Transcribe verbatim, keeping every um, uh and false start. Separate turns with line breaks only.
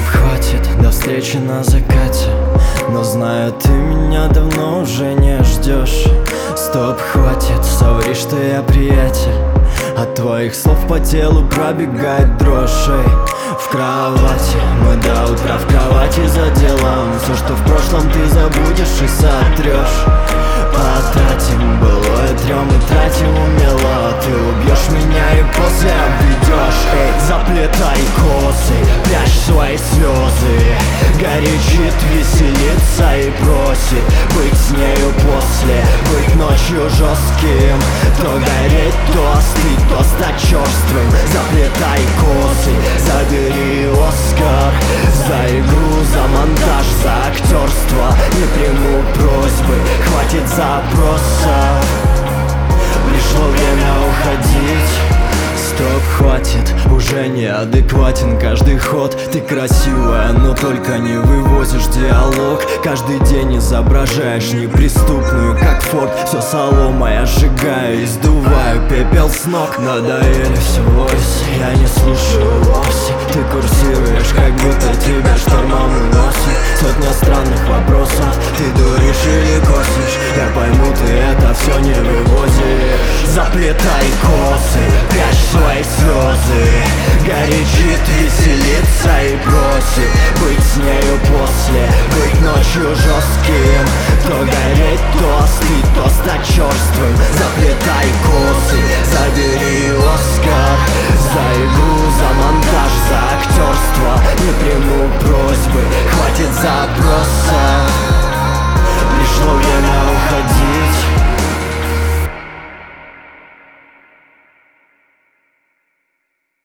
хватит, до встречи на закате. Но знаю, ты меня давно уже не ждешь. Стоп, хватит, соври, что я приятель. От твоих слов по телу пробегает дрожь. Эй, в кровати, мы до утра в кровати за делом. Все, что в прошлом, ты забудешь и сотрешь. Потратим былое, трем и тратим умело. Ты убьешь меня и после обведешь. Эй, заплетай косы, прячь свои слезы. Горячит, веселится и просит быть с нею после, быть ночью жестким. То гореть, то остыть, то стать черствым. Заплетай косы, забери Оскар за игру, за монтаж, за актерство. Не приму просьбы, хватит запросов. Пришло время уходить. Стоп, хватит, уже неадекватен каждый ход. Ты красивая, но только не вывозишь диалог. Каждый день изображаешь неприступную, как форт. Все солома, я сжигаю и сдуваю пепел с ног. Надоели все войсы, я не слушаю вовсе. Ты курсируешь, как будто тебя штормом уносит. Сотня странных вопросов, ты дуришь или косишь. Я пойму, ты это все не вывозишь. Заплетай косы, прячь свои слезы. Горячит, веселится и просит быть с нею после, быть ночью жестким. То гореть, то остыть, то стать черствым. Заплетай косы, забери Оскар за игру, за монтаж, за актерство. Не приму просьбы, хватит запросов.